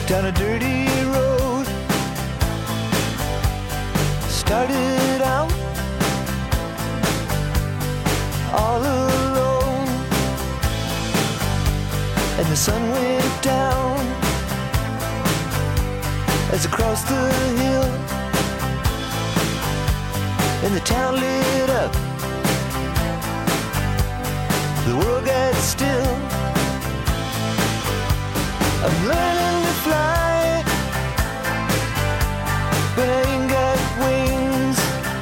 down a dirty road. Started out all alone, and the sun went down as I crossed the hill, and the town lit up. The world got still. I'm learning to fly, but I ain't got wings.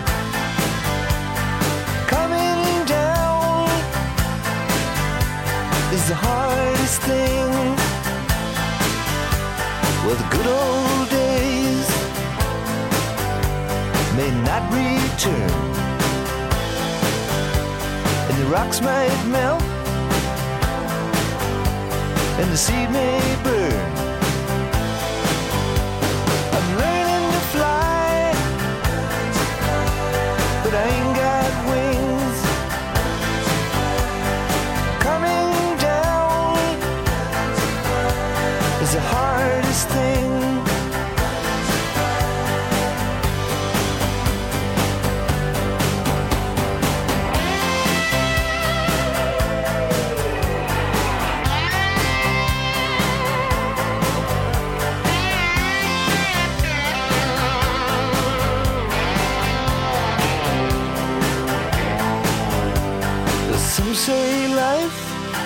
Coming down is the hardest thing. Well, the good old days may not return, and the rocks might melt, and the seed may burn. I'm learning to fly, but I ain't got wings. Coming down is the hardest thing. Some say life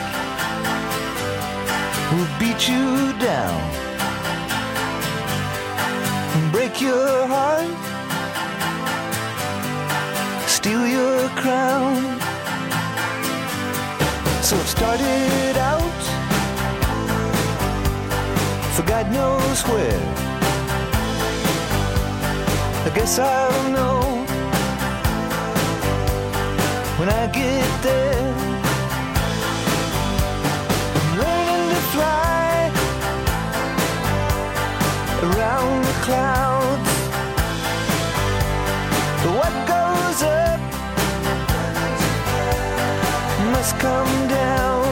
will beat you down and break your heart, steal your crown. So I've started out for God knows where. I guess I'll know when I get there. I'm learning to fly around the clouds, but what goes up must come down.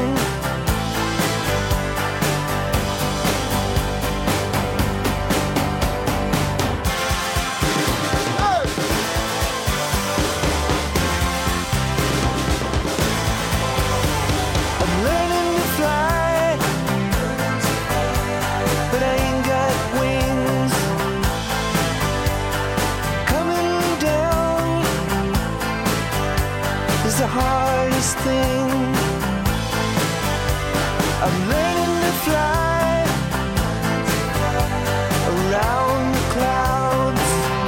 The hardest thing. I'm learning to fly around the clouds,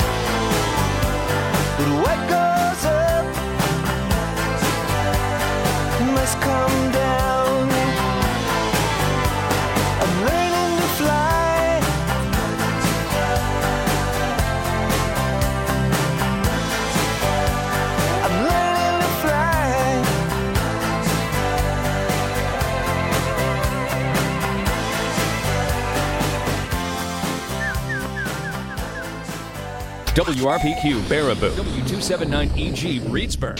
but what goes up must come down. I'm learning to fly WRPQ Baraboo, W279EG Reedsburg.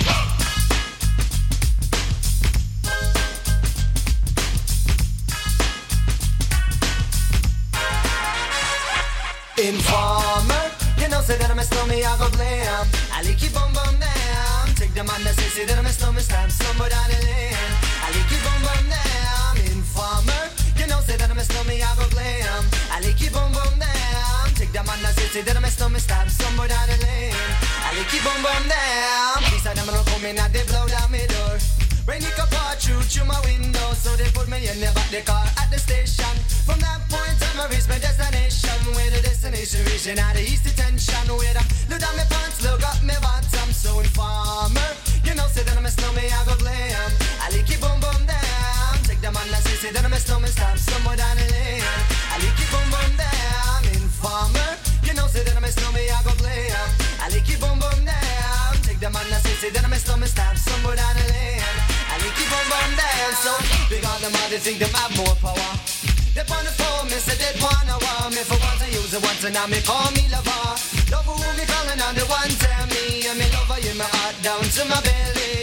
Informer, you know, say that I'm a snowman, I go blam. I like keep on bum down. Take the man that say that I'm a snowman, stamp somewhere down the lane. I like keep on bum down. Informer, you know, say that I'm a snowman, I go glam. I like keep on bum down. Take the man that say that I'm a snowman, stamp somewhere down the lane. I like keep on bum down. These are them gonna come in and they blow down my door. Rain it can pour through my window, so they put me in the back the car at the station. From that point on, I reach my destination. Where the destination region out of east detention. Where I look down my pants, look up my bottom. So informer, you know, say that I'm a snowman, I go glam. I like keep boom boom down. Take the man that say that I'm a snowman, stamp somewhere down the lane. I like keep boom boom down. Informer, you know, say that I'm a snowman, I go glam. I like keep boom boom down. Take the man that say that I'm a snowman, stamp somewhere down the lane. I like keep boom boom down. So big on them, they think they have more power. They on the phone, me say they wanna want me. For once I use it once and now me call me lover. Love who me calling on the one tell me. And me lover in my heart down to my belly. You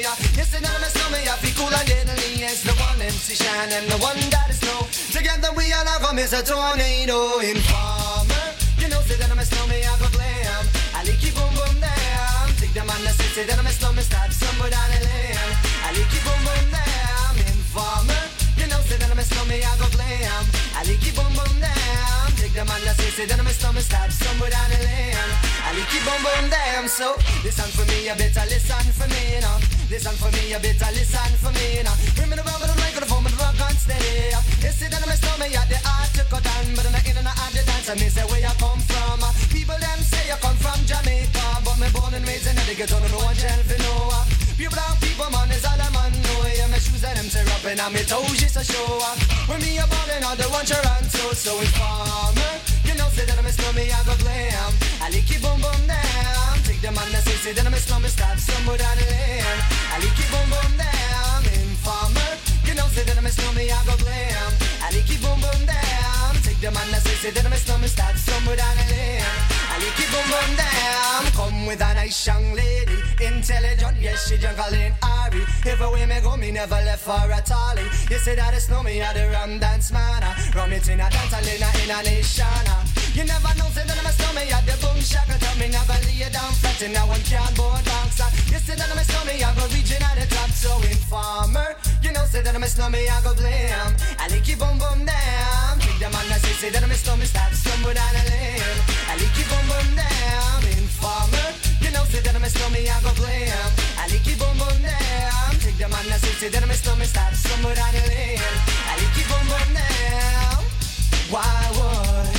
say that I'm a snowman, I feel cool and deadly. It's the one MC Shine and the one that is snow. Together we all are come as a tornado. Informer, you know, say that I'm a snowman, I go blam. I like you boom boom damn. Take the man that say that I'm a snowman, stop somewhere down the lane. I like you boom boom damn. Informer, you know, say that I'm a snowman, I go blam. I like you boom boom damn. Take the man that say that I'm a snowman, stop somewhere down the lane. I like you boom boom damn. So listen for me, you better listen for me, you know. Listen for me, you better listen for me, you know. Bring me the rock with the microphone, with the rock on steady. You see that I'm a snowman, yeah, the art to cut down, but I'm not in and out the dance. I mean, say where you come from. People them say you come from Jamaica, but me born and raised in the ghetto, no one tell for no. Pure brown people, man, is all I'm on. No, yeah, my shoes and them tear up and my toes just a show. When me a ballin' on the one Toronto, so informer, you know, say that I'm a snowman, I go glam. I like you boom boom down. Take the man that say that I'm a snowman, stop somewhere down the lane. I like you boom boom down. Informer, you know, say that I'm a snowman, I go glam. I like you boom boom down. Take the man that say that I'm a snowman, stop somewhere down the lane. I like you boom boom down. Come with a nice young lady, intelligent, yes, she jungle in Ari. Everywhere me go, me never left for a tally. You say that it's no me, I the rum dance man. Rum it in a dance, I in a nation. You never know, say that I'm a snowman, I the boom shaka. Tell me never lay down flat in a one cardboard box. You say that I'm a snowman, I go reaching at the top. So informer, you know, say that I'm a snowman, I go blame. I like you boom boom down. Take the man that say that I'm a snowman, stop somewhere down the lane. I like you boom boom down. Informer, you know, say that I'm a snowman, I go blame. I like you boom boom down. Take the man that say that I'm a snowman, stop somewhere down the lane. I like you boom boom down. Why would?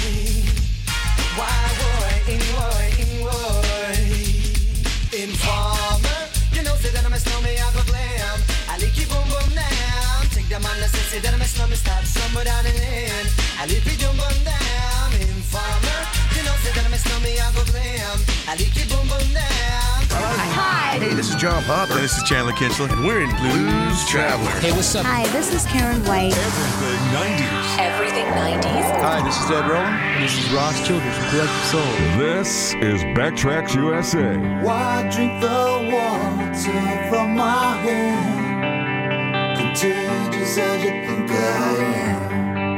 Informer, you know, say that I'm a snowman, I go glam. I like you boom boom down. Take the man that say that I'm a snowman, stop somewhere down the lane. I like you boom boom down. Informer, you know, say that I'm a snowman, I go glam. I like you boom boom down. Hi. Hey, this is John Popper. This is Chandler Kinchler, and we're in Blues Traveler. Hey, what's up? Hi, this is Karen White. Everything 90s. Everything 90s. Hi, this is Ed Rowan. This is Ross Childers from Collective Soul. This is Backtracks USA. Why drink the water from my hand? Contagious as you think I am.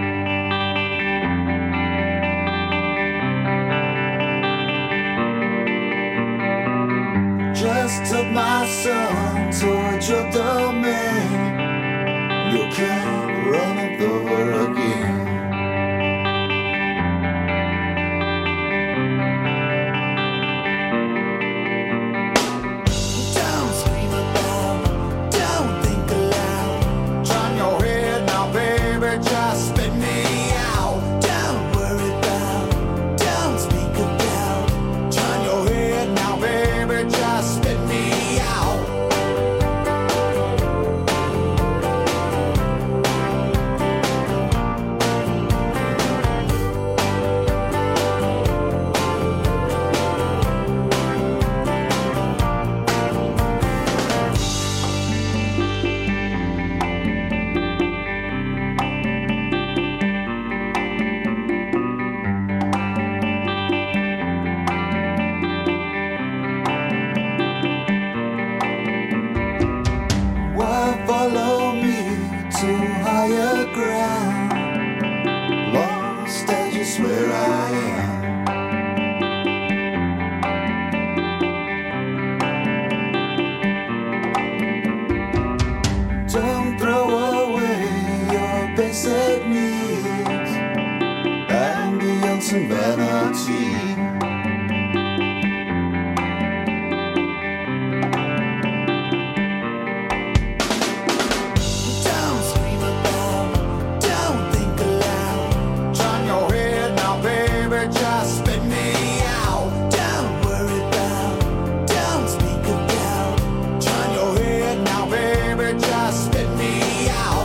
Just took my son towards your domain. You can't run it over again. Don't scream aloud, don't think aloud. Turn your head now, baby, just spit me out. Don't worry about, don't speak about. Turn your head now, baby, just spit me out. Why follow me to higher ground? Lost as you swear I am. Don't throw away your basic needs, ambience and vanity. Don't scream aloud, don't think aloud. Turn your head now, baby, just spit me out. Don't worry about, don't speak about. Turn your head now, baby, just spit me out.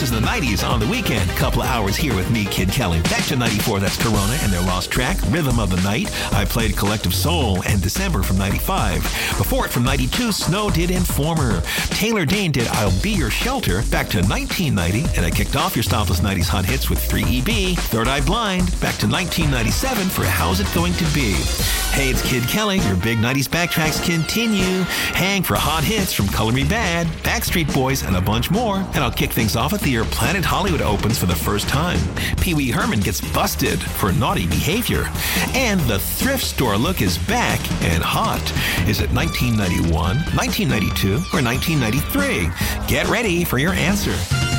is the 90s on the weekend. Couple of hours here with me, Kid Kelly. Back to 94, that's Corona and their lost track, Rhythm of the Night. I played Collective Soul and December from 95. Before it, from 92, Snow did Informer. Taylor Dane did I'll Be Your Shelter. Back to 1990, and I kicked off your Stopless 90s hot hits with 3EB. Third Eye Blind. Back to 1997 for How's It Going to Be? Hey, it's Kid Kelly. Your big 90s backtracks continue. Hang for hot hits from Color Me Bad, Backstreet Boys, and a bunch more. And I'll kick things off at the year Planet Hollywood opens for the first time. Pee Wee Herman gets busted for naughty behavior. And the thrift store look is back and hot. Is it 1991, 1992, or 1993? Get ready for your answer.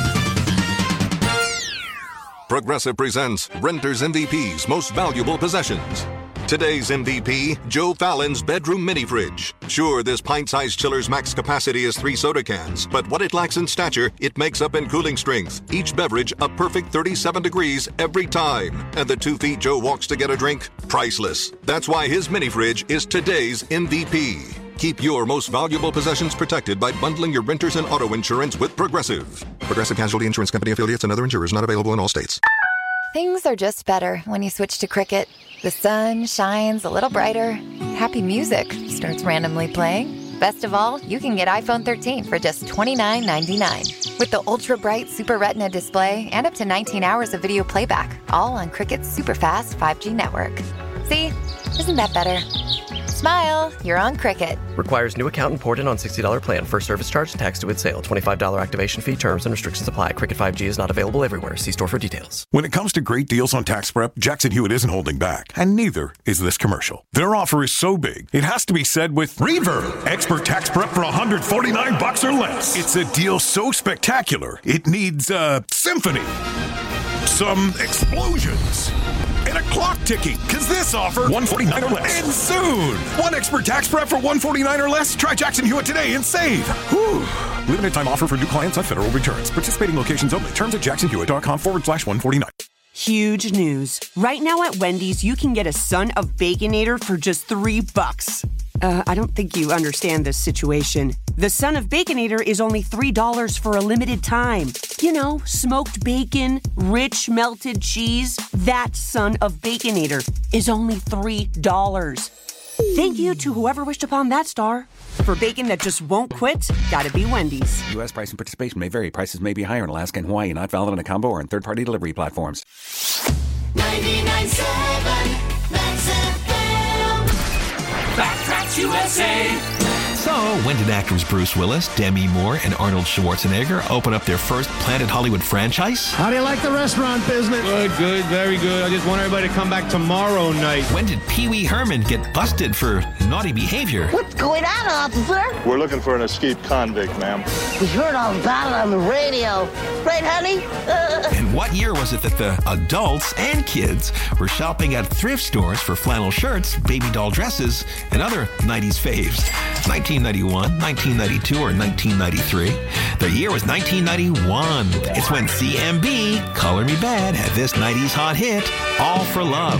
Progressive presents Renter's MVP's Most Valuable Possessions. Today's MVP, Joe Fallon's bedroom mini fridge. Sure, this pint-sized chiller's max capacity is 3 soda cans, but what it lacks in stature, it makes up in cooling strength. Each beverage a perfect 37 degrees every time. And the 2 feet Joe walks to get a drink, priceless. That's why his mini fridge is today's MVP. Keep your most valuable possessions protected by bundling your renters and auto insurance with Progressive. Progressive Casualty Insurance Company affiliates and other insurers not available in all states. Things are just better when you switch to Cricket. The sun shines a little brighter. Happy music starts randomly playing. Best of all, you can get iPhone 13 for just $29.99. With the ultra-bright Super Retina display and up to 19 hours of video playback, all on Cricket's super-fast 5G network. See? Isn't that better? Smile, you're on Cricket. Requires new account imported on $60 plan. First service charge, tax to with sale. $25 activation fee. Terms and restrictions apply. Cricket 5G is not available everywhere. See store for details. When it comes to great deals on tax prep, Jackson Hewitt isn't holding back, and neither is this commercial. Their offer is so big, it has to be said with Reverb. Expert tax prep for $149 or less. It's a deal so spectacular, it needs a symphony, some explosions, and a clock ticking, because this offer $149 or less. And soon, one expert tax prep for $149 or less. Try Jackson Hewitt today and save. Whew. Limited time offer for new clients on federal returns. Participating locations only. Terms at jacksonhewitt.com/149. Huge news. Right now at Wendy's, you can get a Son of Baconator for just $3. I don't think you understand this situation. The Son of Baconator is only $3 for a limited time. You know, smoked bacon, rich melted cheese. That Son of Baconator is only $3. Thank you to whoever wished upon that star. For bacon that just won't quit, gotta be Wendy's. U.S. price and participation may vary. Prices may be higher in Alaska and Hawaii, not valid on a combo or in third-party delivery platforms. 99.7 Max FM. Backtracks USA. So, when did actors Bruce Willis, Demi Moore, and Arnold Schwarzenegger open up their first Planet Hollywood franchise? How do you like the restaurant business? Good, very good. I just want everybody to come back tomorrow night. When did Pee Wee Herman get busted for naughty behavior? What's going on, officer? We're looking for an escaped convict, ma'am. We heard all about it on the radio. Right, honey? And what year was it that the adults and kids were shopping at thrift stores for flannel shirts, baby doll dresses, and other 90s faves? 1991, 1992, or 1993? The year was 1991. It's when CMB, Color Me Bad, had this 90s hot hit, All for Love.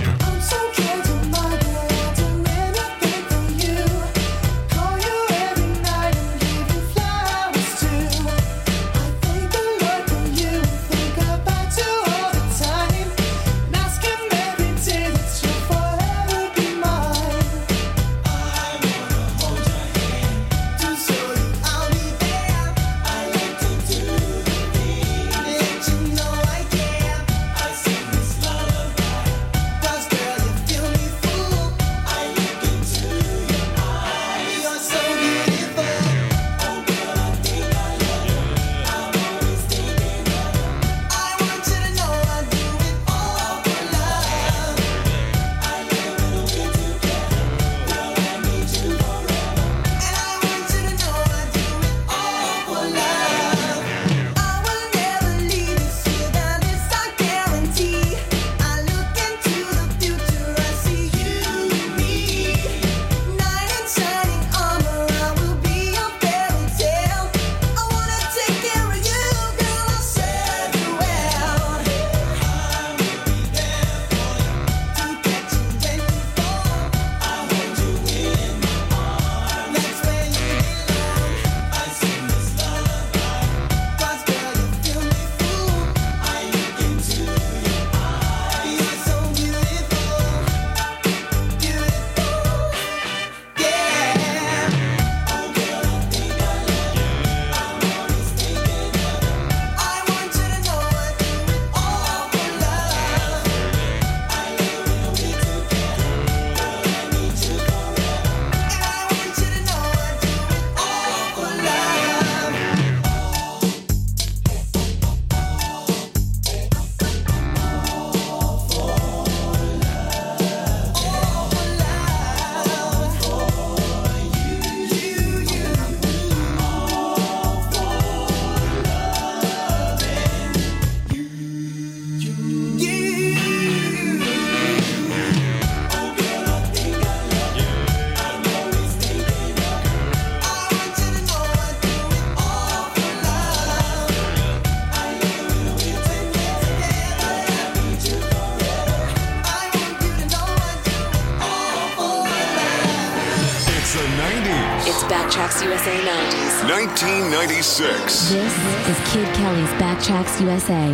Backtracks USA 90s. 1996. This is Kid Kelly's Backtracks USA.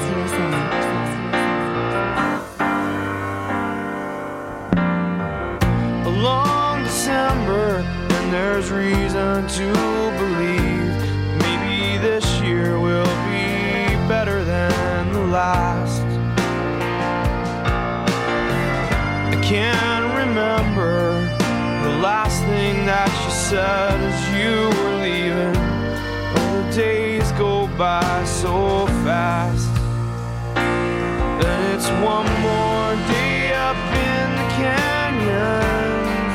A long December, and there's reason to believe maybe this year will be better than the last. I can't remember the last thing that you said as you were leaving. Oh, the days go by so fast, and it's one more day up in the canyons,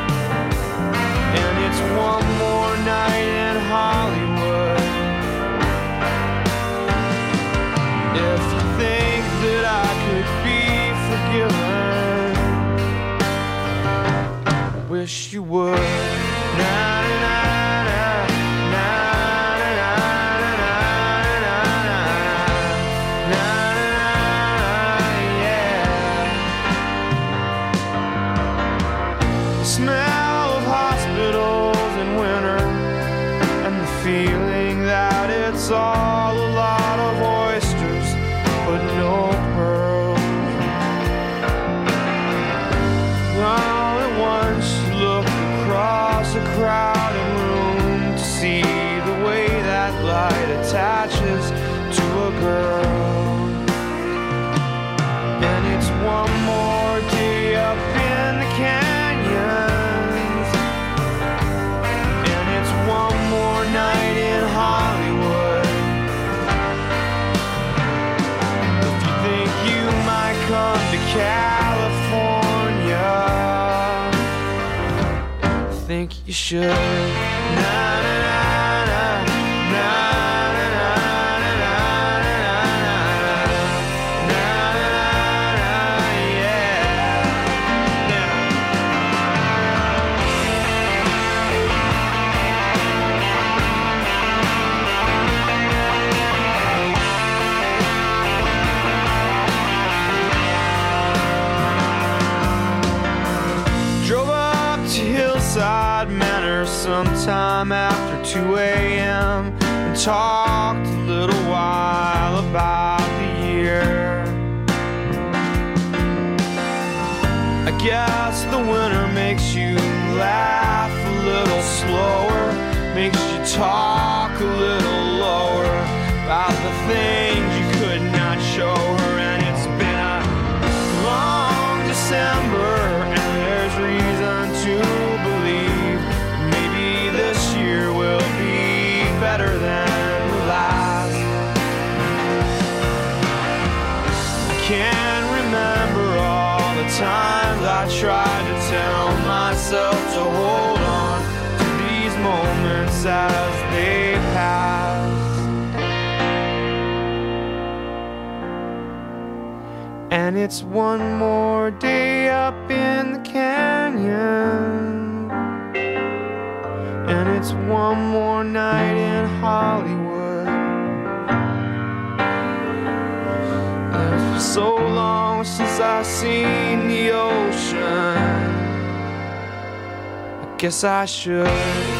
and it's one more night in Hollywood. If you think that I could be forgiven, wish you would. The smell of hospitals in winter, and the feeling that it's all a lot of oysters but no pearls. All at once you look across a crowded room to see the way that light attaches to a girl. And it's one more day up in the canyons, and it's one more night in Hollywood. If you think you might come to California, think you should. Drove up to Hillside Manor sometime after 2 a.m. and talked a little while about the year. I guess the winter makes you laugh a little slower, makes you talk a little lower about the things you could not show her. And it's been a long December, and there's reason to believe maybe this year will be better than the last. I can't remember all the times I tried to tell myself to hold on to these moments as they pass. And it's one more day up in the canyon, and it's one more night in Hollywood. And for so long since I've seen the ocean, I guess I should.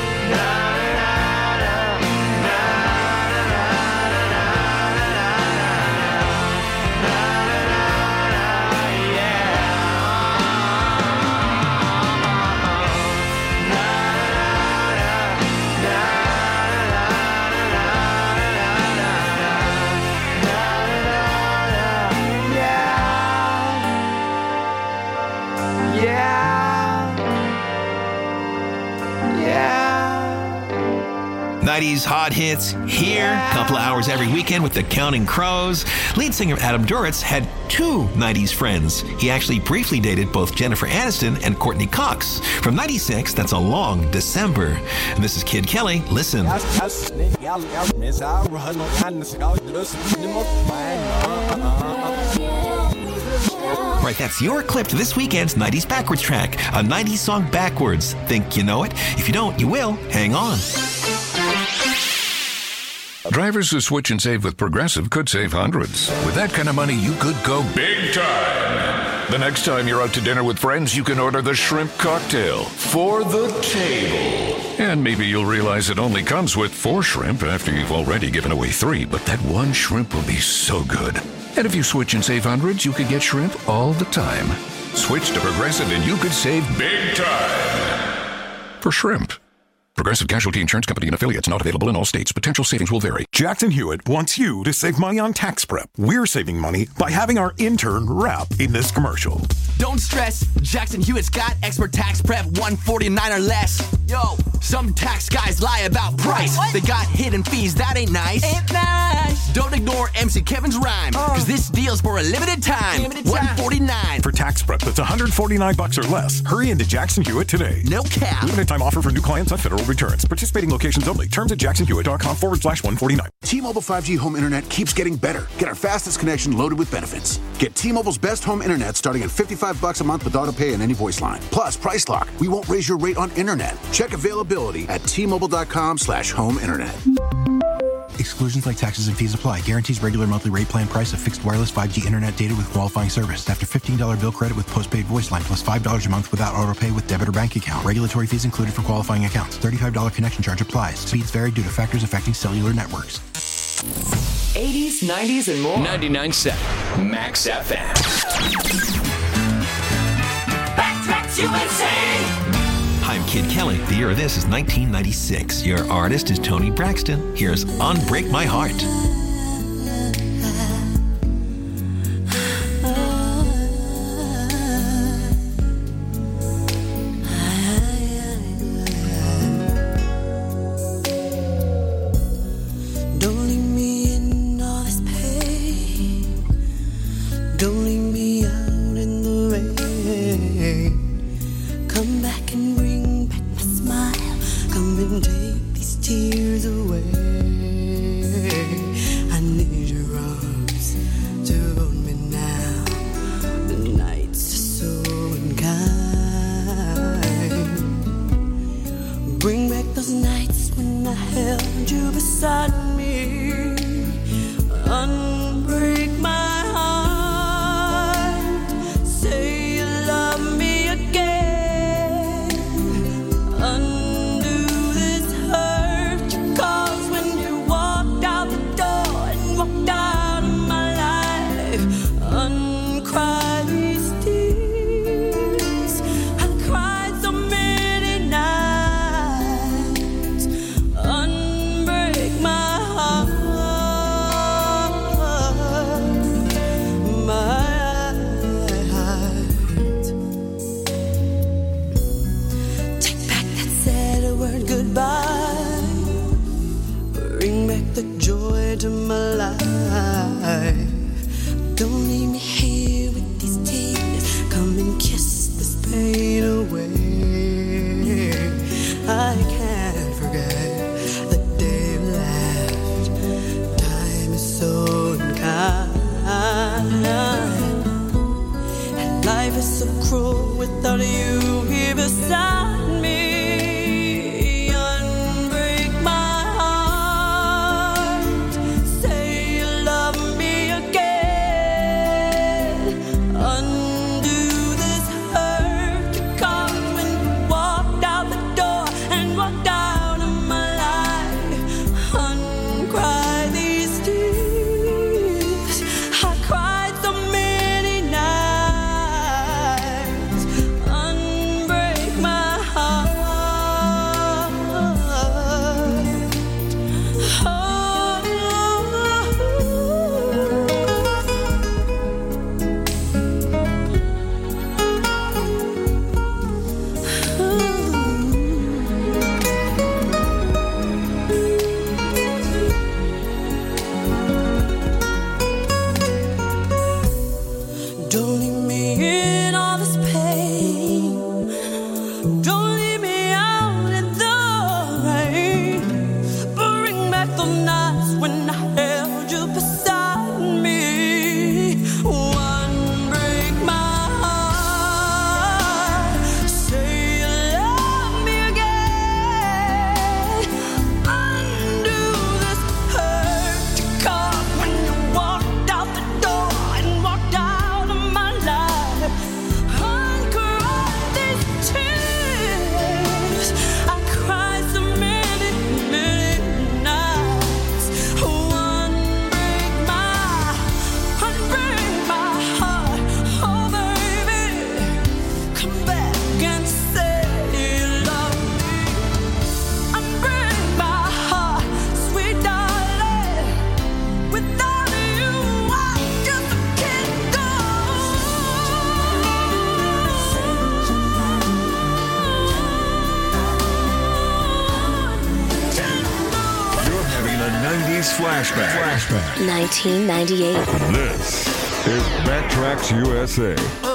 Hot hits here, couple of hours every weekend with the Counting Crows. Lead singer Adam Duritz had 2 90s friends. He actually briefly dated both Jennifer Aniston and Courtney Cox. From 96, that's a long December. And this is Kid Kelly. Listen. Right, that's your clip to this weekend's 90s Backwards track. A 90s song backwards. Think you know it? If you don't, you will. Hang on. Drivers who switch and save with Progressive could save hundreds. With that kind of money, you could go big time. The next time you're out to dinner with friends, you can order the shrimp cocktail for the table. And maybe you'll realize it only comes with 4 shrimp after you've already given away 3, but that one shrimp will be so good. And if you switch and save hundreds, you could get shrimp all the time. Switch to Progressive and you could save big time. For shrimp. Progressive Casualty Insurance Company and affiliates, not available in all states. Potential savings will vary. Jackson Hewitt wants you to save money on tax prep. We're saving money by having our intern rap in this commercial. Don't stress, Jackson Hewitt's got expert tax prep, $149 or less. Yo, some tax guys lie about price. What? They got hidden fees, that ain't nice. Ain't nice. Don't ignore MC Kevin's rhyme, cause this deal's for a limited time. $149. For tax prep that's $149 or less, hurry into Jackson Hewitt today. No cap. Limited time offer for new clients on federal returns. Participating locations only. Terms at jacksonhewitt.com/149. T-Mobile 5G home internet keeps getting better. Get our fastest connection loaded with benefits. Get T-Mobile's best home internet starting at $55 a month with auto pay and any voice line. Plus, Price Lock. We won't raise your rate on internet. Check availability at T-Mobile.com/home internet. Exclusions like taxes and fees apply. Guarantees regular monthly rate plan price of fixed wireless 5G internet data with qualifying service. After $15 bill credit with postpaid voice line plus $5 a month without auto pay with debit or bank account. Regulatory fees included for qualifying accounts. $35 connection charge applies. Speeds vary due to factors affecting cellular networks. 80s, 90s, and more. 99.7 Max FM. Backtracks USA. I'm Kid Kelly. The year of this is 1996. Your artist is Tony Braxton. Here's Unbreak My Heart. Don't leave me in all this pain. Don't leave me out in the rain. Come back and bring back my smile. Come and take these tears away. Flashback. 1998. This is Backtracks USA.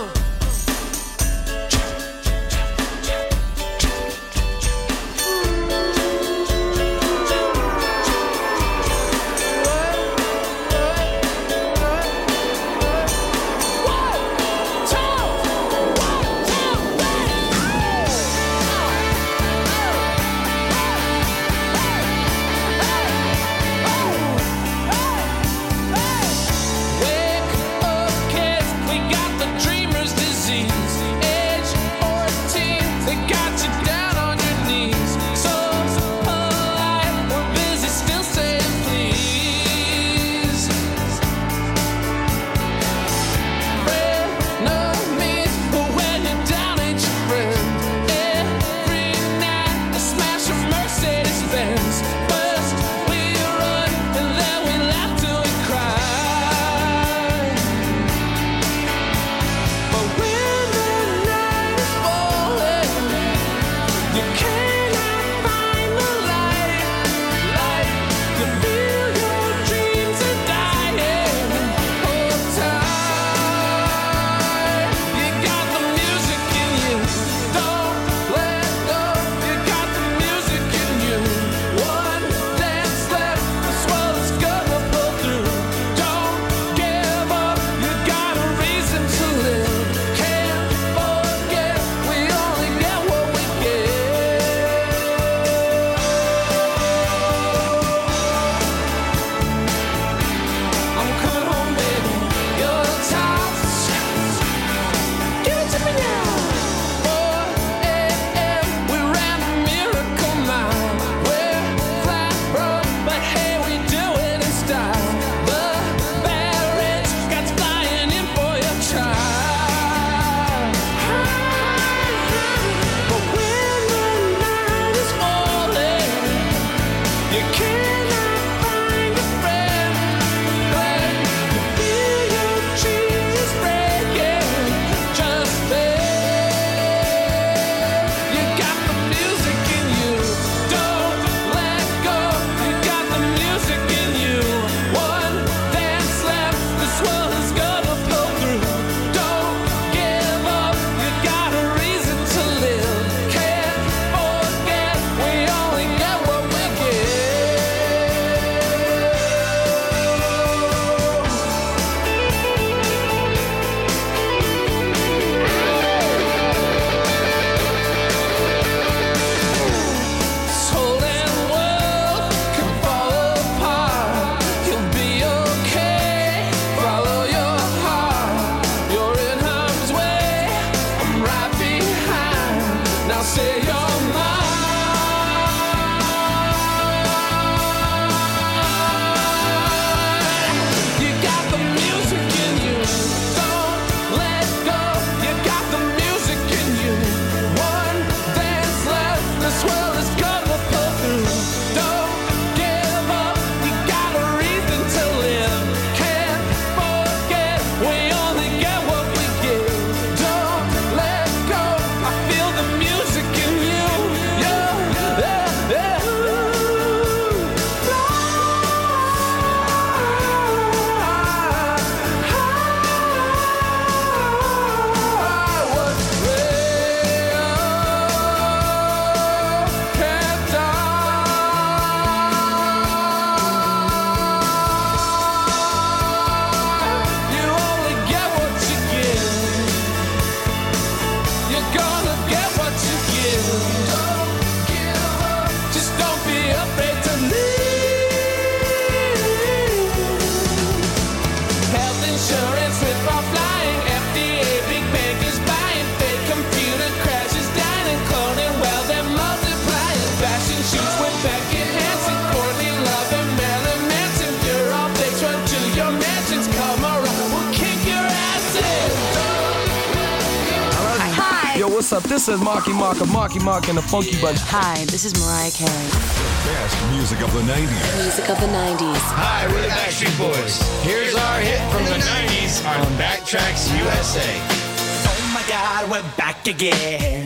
What's up? This is Marky Mark of Marky Mark and the Funky Bunch. Hi, this is Mariah Carey. Best music of the 90s. Music of the 90s. Hi, we're the Backstreet Boys. Here's our hit from the 90s on Backtracks USA. Oh my God, we're back again.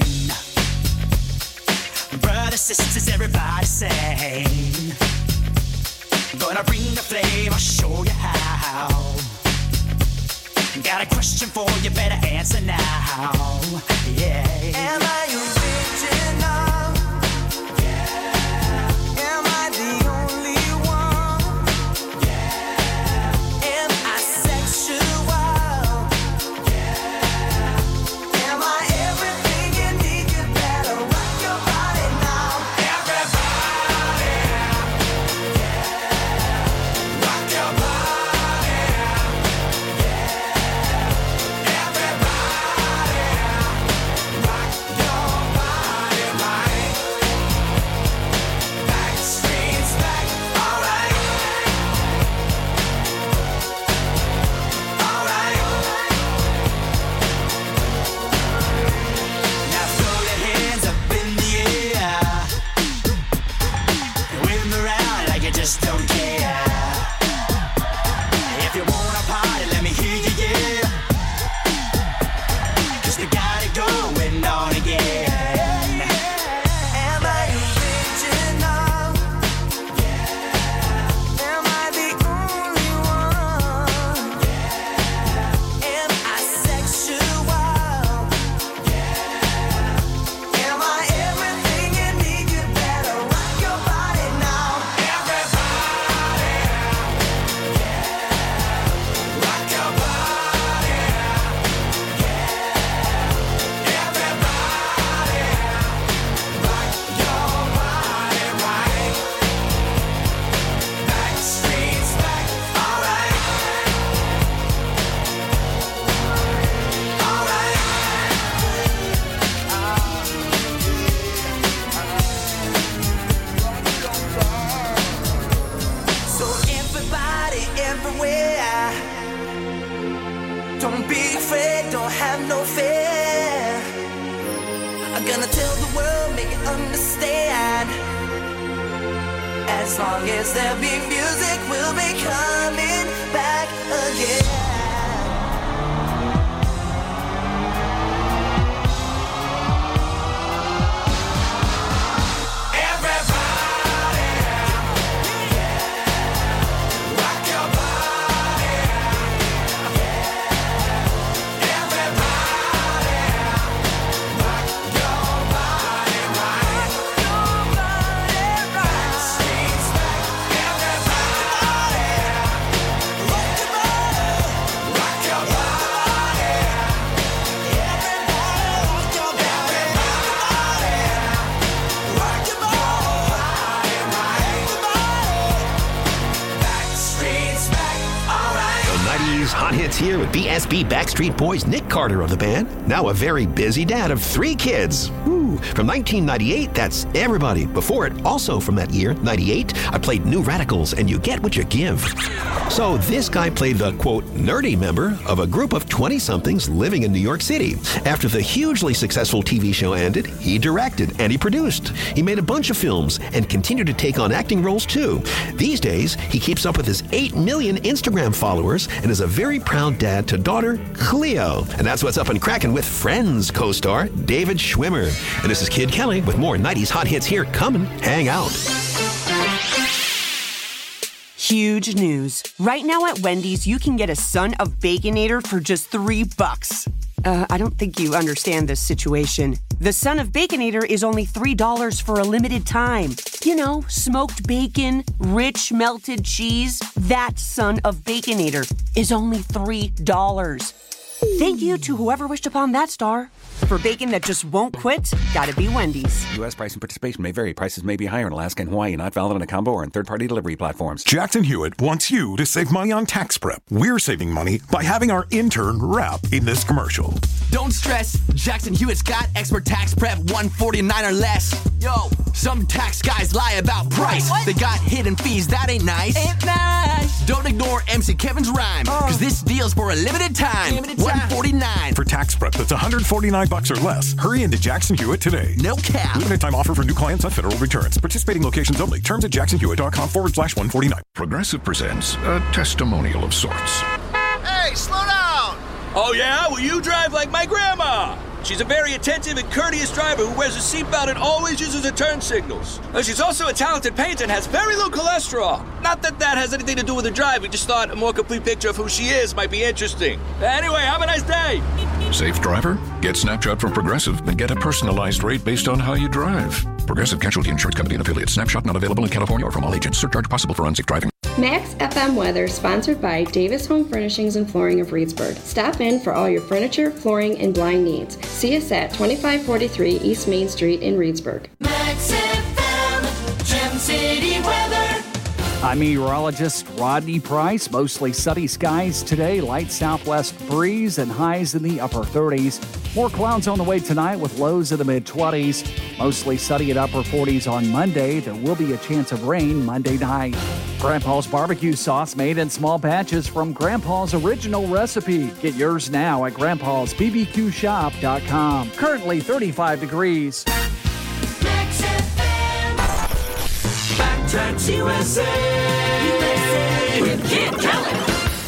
Brothers, sisters, everybody sing. Gonna bring the flame, I'll show you how. Got a question for you, better answer now. Yeah. Am I original? Yeah. Am I the only one? Yeah. Am I sexual? Yeah. Am I everything you need? You better rock your body now. Everybody. Yeah. Rock your body. Just don't care. If you wanna party, let me hear you, yeah. 'Cause we got it going on again. Am I original? Yeah. Am I the only one? Yeah. Am I sexual? Yeah. Am I everything you need? You better rock your body now. Don't be afraid, don't have no fear. I'm gonna tell the world, make it understand. As long as there be music, we'll be coming back again. Hot hits here with BSB Backstreet Boys' Nick Carter of the band, now a very busy dad of 3 kids. Woo. From 1998, that's Everybody. Before it, also from that year, 98, I played New Radicals and You Get What You Give. So this guy played the, quote, nerdy member of a group of 20-somethings living in New York City. After the hugely successful TV show ended, he directed and he produced. He made a bunch of films and continued to take on acting roles too. These days, he keeps up with his 8 million Instagram followers and is a very proud dad to daughter Cleo. And that's what's up and cracking with Friends co-star David Schwimmer. And this is Kid Kelly with more 90s hot hits here. Come and hang out. Huge news. Right now at Wendy's, you can get a Son of Baconator for just $3. I don't think you understand this situation. The Son of Baconator is only $3 for a limited time. You know, smoked bacon, rich melted cheese. That Son of Baconator is only $3. Thank you to whoever wished upon that star. For bacon that just won't quit, gotta be Wendy's. U.S. price and participation may vary. Prices may be higher in Alaska and Hawaii, not valid on a combo or in third-party delivery platforms. Jackson Hewitt wants you to save money on tax prep. We're saving money by having our intern rap in this commercial. Don't stress, Jackson Hewitt's got expert tax prep, $149 or less. Yo, some tax guys lie about price. They got hidden fees, that ain't nice. Ain't nice. Don't ignore MC Kevin's rhyme, cause this deal's for a limited time. $149. For tax prep that's $149 or less. Hurry into Jackson Hewitt today. No cap. Limited time offer for new clients on federal returns. Participating locations only. Terms at jacksonhewitt.com/149. Progressive presents a testimonial of sorts. Hey, slow down! Oh, yeah? Well, you drive like my grandma. She's a very attentive and courteous driver who wears a seatbelt and always uses her turn signals. She's also a talented painter and has very low cholesterol. Not that that has anything to do with her drive. We just thought a more complete picture of who she is might be interesting. Anyway, have a nice day. Safe driver? Get Snapshot from Progressive and get a personalized rate based on how you drive. Progressive Casualty Insurance Company and affiliates. Snapshot not available in California or from all agents. Surcharge possible for unsafe driving. Max FM weather sponsored by Davis Home Furnishings and Flooring of Reedsburg. Stop in for all your furniture, flooring, and blind needs. See us at 2543 East Main Street in Reedsburg. Max FM, Gem City weather. I'm meteorologist Rodney Price. Mostly sunny skies today, light southwest breeze and highs in the upper 30s. More clouds on the way tonight with lows in the mid-20s. Mostly sunny at upper 40s on Monday. There will be a chance of rain Monday night. Grandpa's barbecue sauce made in small batches from Grandpa's original recipe. Get yours now at grandpa'sbbqshop.com. Currently 35 degrees. Max FM. Backtracks USA. With Kid Kelly.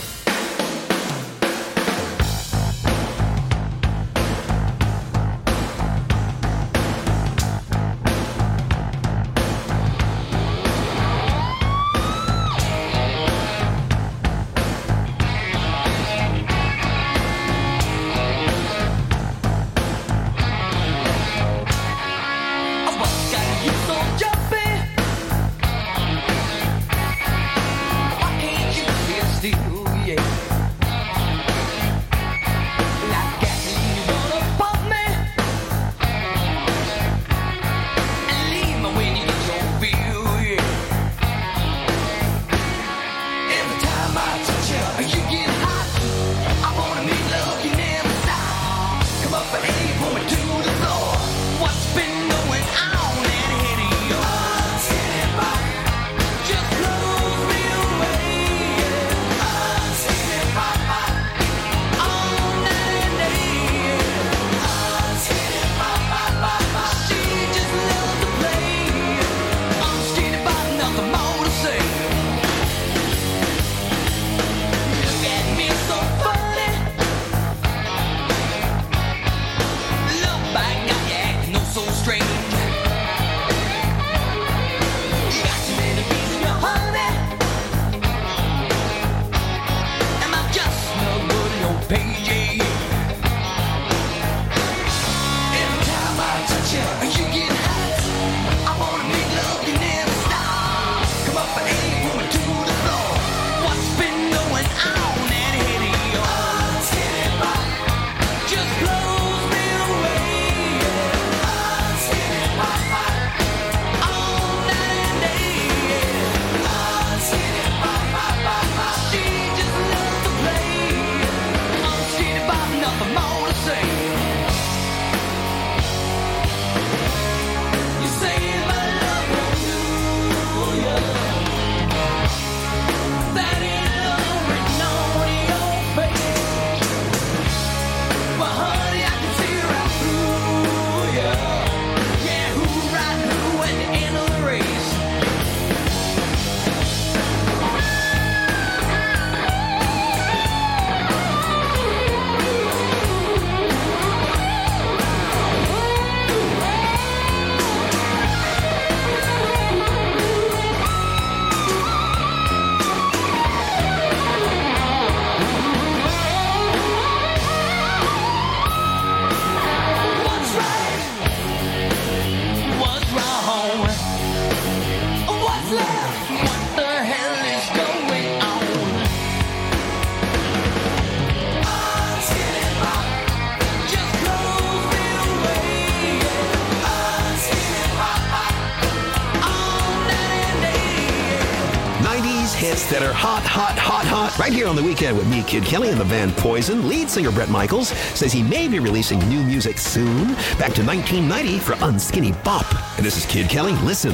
That are hot, hot, hot, hot. Right here on The Weekend with me, Kid Kelly, and the band Poison. Lead singer Bret Michaels says he may be releasing new music soon. Back to 1990 for Unskinny Bop. And this is Kid Kelly. Listen.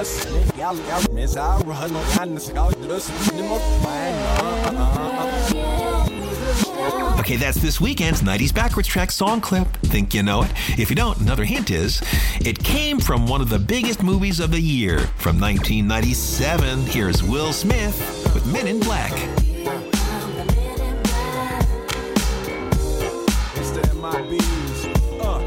Okay, that's this weekend's 90s Backwards Track song clip. Think you know it? If you don't, another hint is, it came from one of the biggest movies of the year. From 1997, here's Will Smith with Men in Black. It's the MIBs.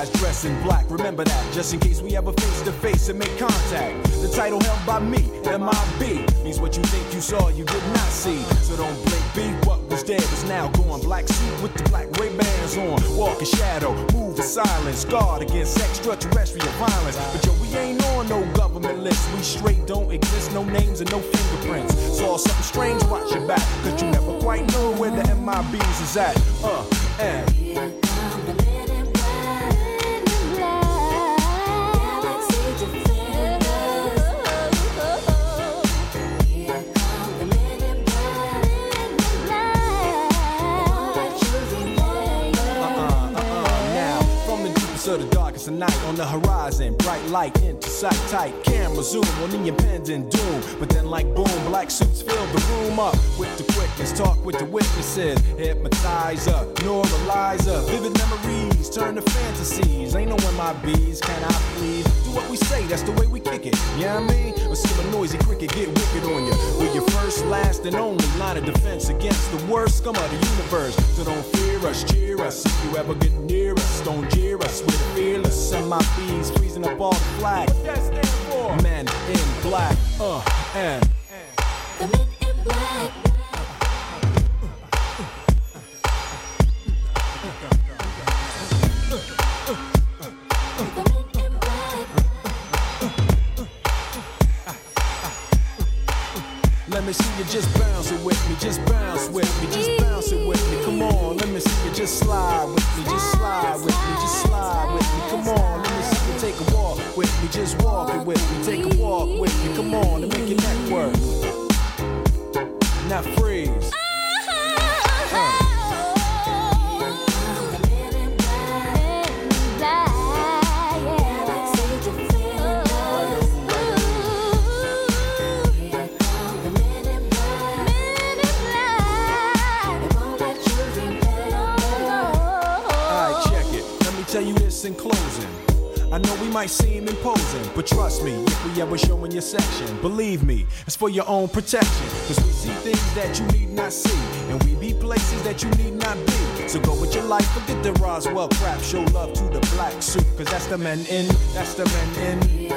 guys dressed in black. Remember that, just in case we ever face to face and make contact. The title held by me, MIB, means what you think you saw, you did not see. So don't blink, be what was dead is now gone. Black suit with the black Ray-Bans on. Walk in shadow, move in silence, guard against extraterrestrial violence. But yo, we ain't on no government list. We straight don't exist, no names and no fingerprints. Saw something strange, watch your back, cause you never quite know where the MIBs is at. And of the darkest of night on the horizon, bright light into sight tight. Camera zoom on the impending doom, but then like boom, black suits fill the room up with the quickness. Talk with the witnesses, hypnotizer, neuralizer, vivid memories turn to fantasies. Ain't no MIBs, can I please? Do what we say, that's the way we kick it. You know what I mean? Or see a noisy cricket get wicked on you. We're your first, last, and only line of defense against the worst scum of the universe. So don't fear us, cheer us. If you ever get near us, don't jeer us. We're fearless, MIBs freezing up all the flag. What that stand for? Men in black, and the men in black. Let me see you just bounce it with me, just bounce with me, just bounce it with me. Come on, let me see you just slide with me, just slide with me, just slide with me. Come on, let me see you take a walk with me, just walk it with me, take a walk with me. Come on, and make your neck work. Now freeze. Tell you this in closing. I know we might seem imposing, but trust me, if we ever show in your section, believe me, it's for your own protection. Cause we see things that you need not see, and we be places that you need not be. So go with your life, forget the Roswell crap. Show love to the black suit, cause that's the men in, that's the men in.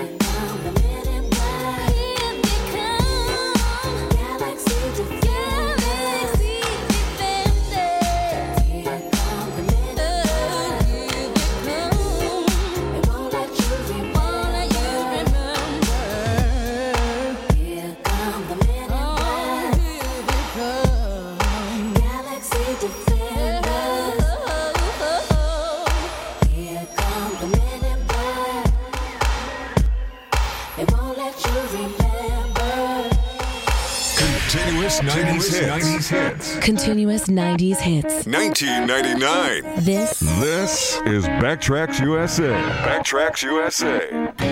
Continuous 90s hits. Continuous 90s hits. 1999. This is Backtracks USA. Backtracks USA.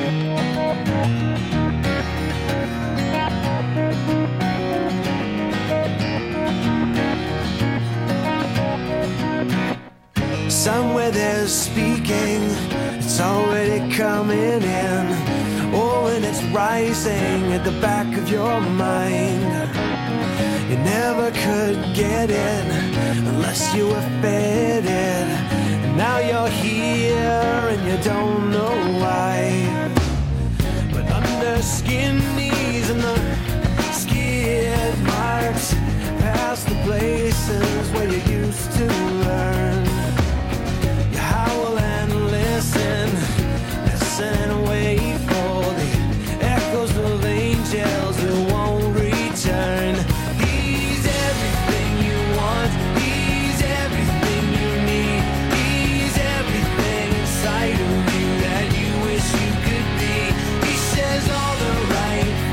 Somewhere there's speaking, it's already coming in. Oh, and it's rising at the back of your mind. You never could get in unless you were fed it. And now you're here and you don't know why. But under skin knees and the skid marks past the places where you used to learn. You howl and listen and wait for the echoes of angels who won't return. He's everything you want, he's everything you need, he's everything inside of you that you wish you could be. He says all the right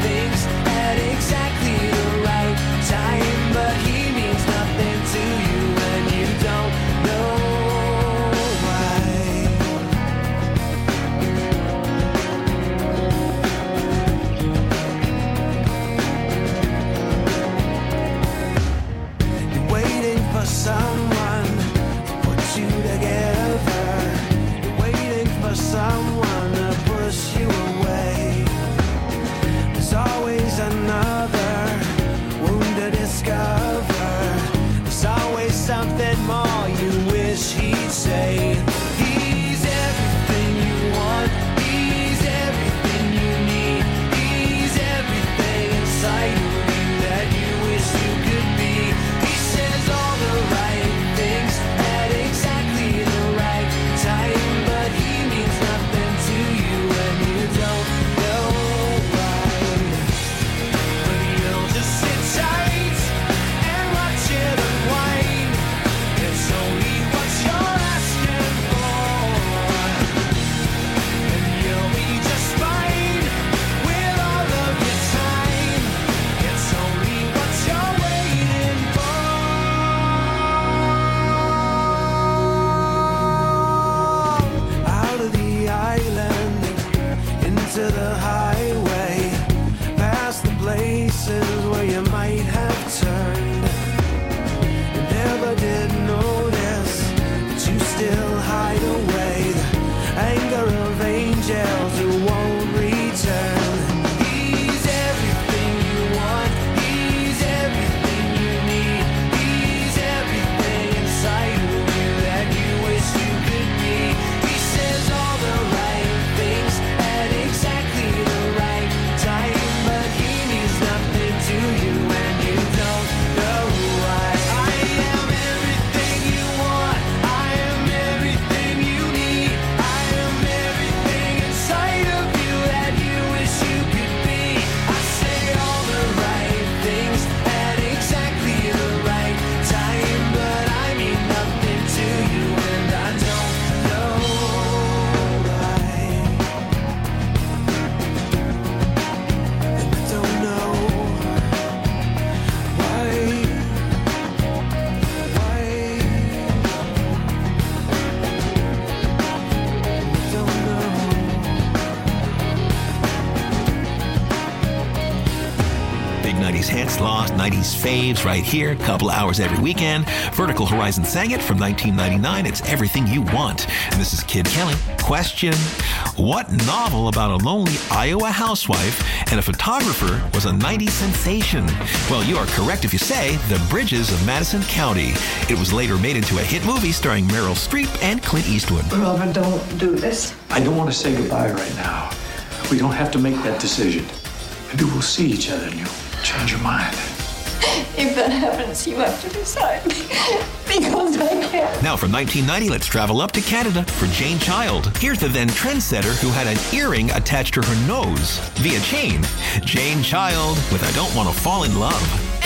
lost 90s faves right here, couple hours every weekend. Vertical Horizon sang it from 1999. It's Everything You Want. And this is Kid Kelly. Question: what novel about a lonely Iowa housewife and a photographer was a 90s sensation? Well, you are correct if you say The Bridges of Madison County. It was later made into a hit movie starring Meryl Streep and Clint Eastwood. Robert, don't do this. I don't want to say goodbye right now. We don't have to make that decision. Maybe we'll see each other and you'll change your mind. If that happens, you have to decide. Because I can't. Now from 1990, let's travel up to Canada for Jane Child. Here's the then trendsetter who had an earring attached to her nose via chain. Jane Child with I Don't Want to Fall in Love.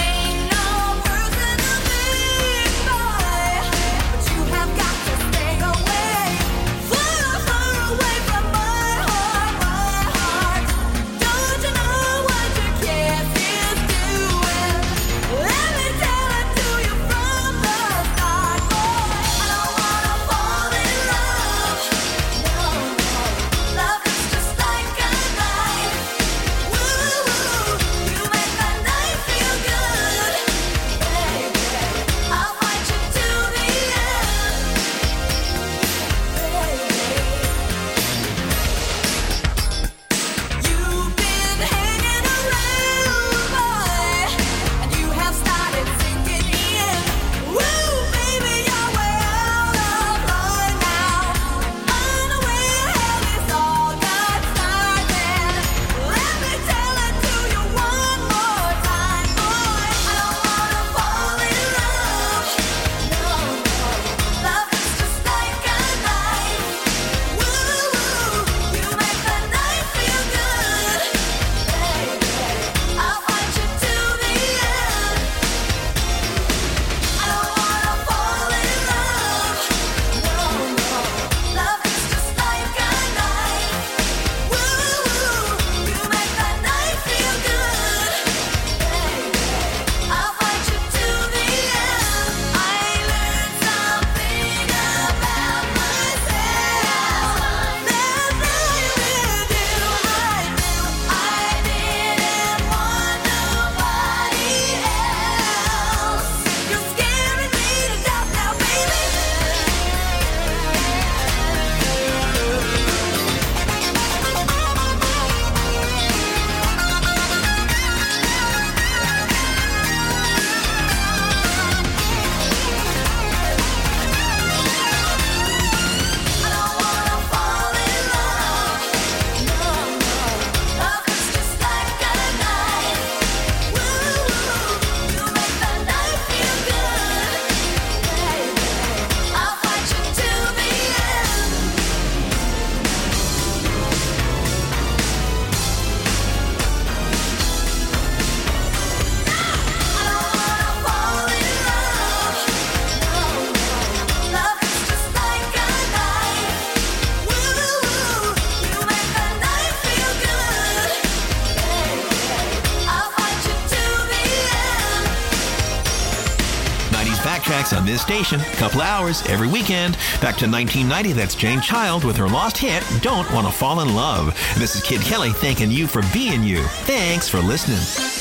Tracks on this station, couple hours every weekend. Back to 1990, that's Jane Child with her lost hit, Don't Want to Fall in Love. This is Kid Kelly thanking you for being you. Thanks for listening.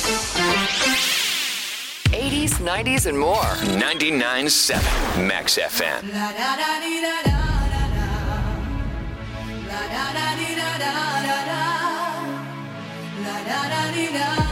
80s, 90s, and more. 99.7 Max FM. La da da dee da da da da. La da da dee da da da da. La da da dee da.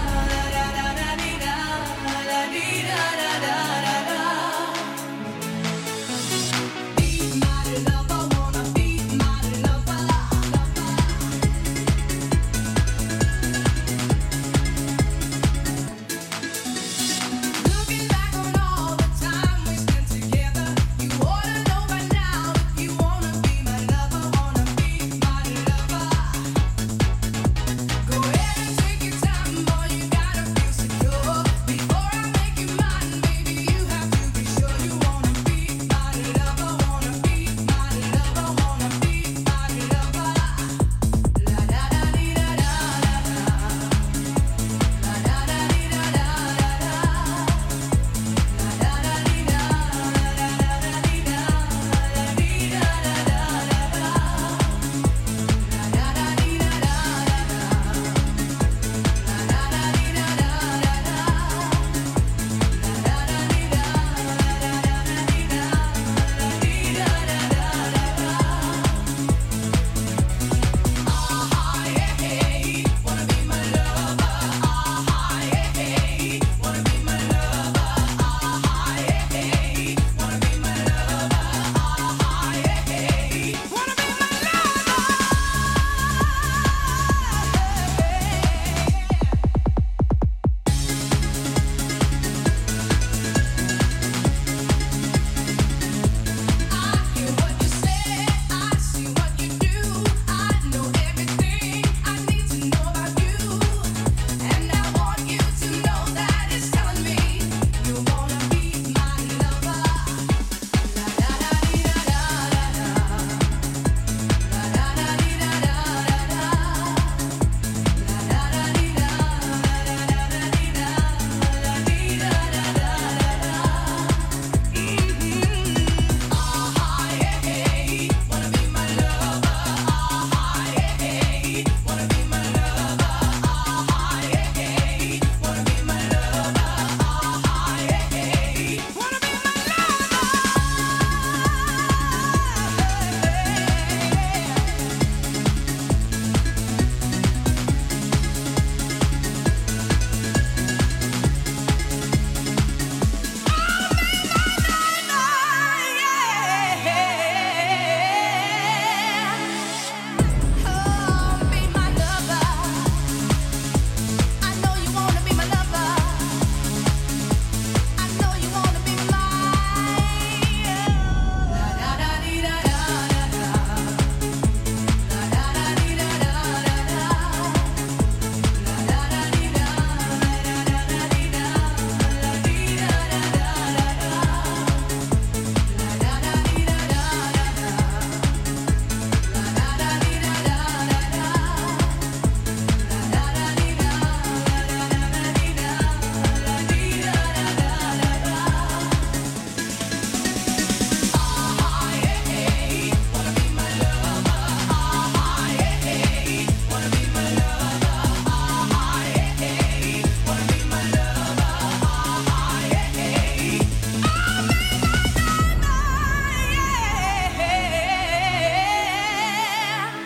Go ahead and take your time, boy, you gotta feel secure before I make you mine.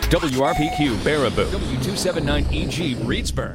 WRPQ Baraboo. W279EG Reedsburg.